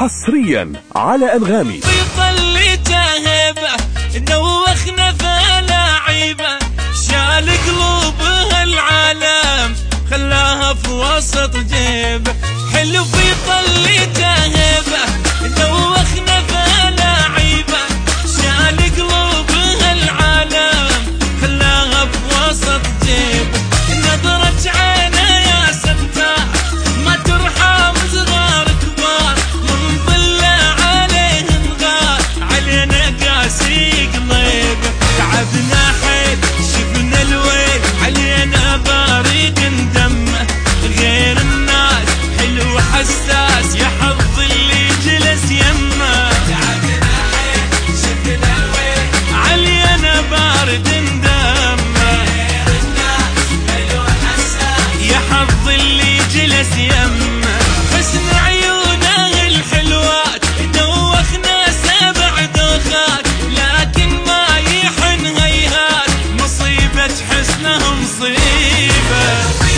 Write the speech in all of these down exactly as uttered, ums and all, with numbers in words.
حصريا على أنغامي. بيطلي تهبه دوخنا فلاعيبه، شال قلوبها العالم خلاها في وسط جيبه. حلو بيطلي تهبه دوخنا فلاعيبه، شال قلوبها العالم خلاها في وسط جيبه. نظرة عينه يا ستار ما ترحم صغار كبار، من ظله عليهم غار علينا قاسي قليب. تعبنا حيل شفنا الويل علينا بارد دمه، غير الناس حلو حساس يا حظ اللي جلس يمه. تعبنا حيل شفنا الويل علينا بارد دمه، غير الناس حلو حساس يا حظ اللي جلس يمه. حسن عيونه الحلوات دوخنا سبع دوخات، لكن ما يحن هيهات مصيبة حسنه مصيبة.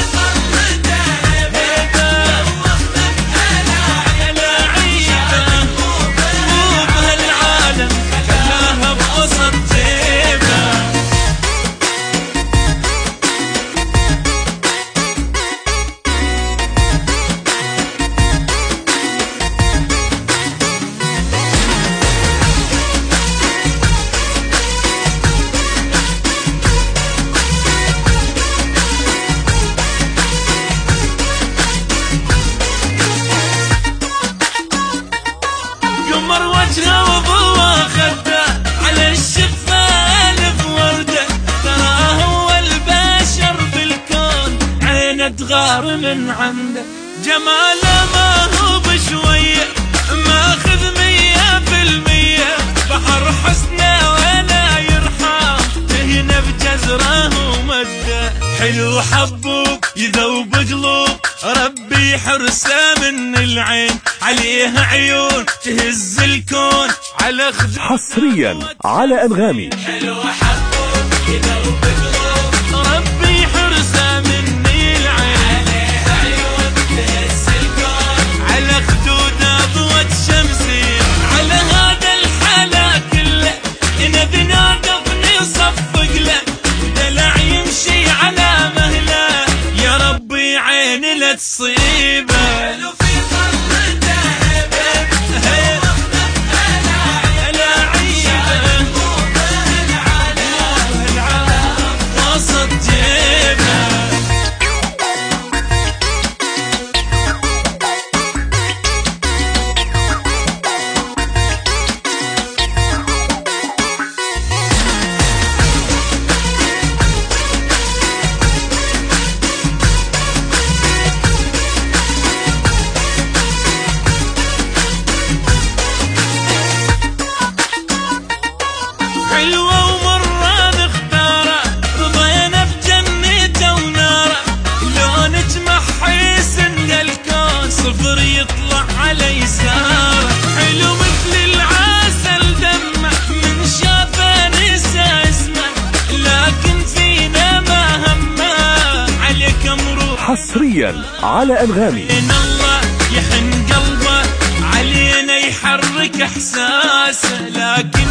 قمر وجهه وضوى خده على الشفه الف ورده، ترى هو البشر بالكون عينه تغار من عنده. جماله ما هو بشويه ماخذ مية بالمية، بحر حسنه ولا يرحم تهنا بجزره ومده. حلو حبوب يذوب قلوب ربي حرسه من العين، عليه عيون تهز الكون على خدود. حصريا على أنغامي. حلو حبوب يذوب قلوب ربي حرسه من العين، عليه عيون تهز الكون على خدود ضوء الشمسين. على هذا الحلا كله إذا نادفني صفق له، ودلع يمشي على مهله يا ربي عيني لا تصيبه. حلوة ومرة نختاره رضينا بجنته وناره، لو نجمع حيسن الكون صفر يطلع على يساره. حلو مثل العسل دمه من شافه نسى اسمه، لكن فينا ما همه عليك مروح. حصريا على أنغامي. إن الله يحن قلبه علينا يحرك احساسه، لكن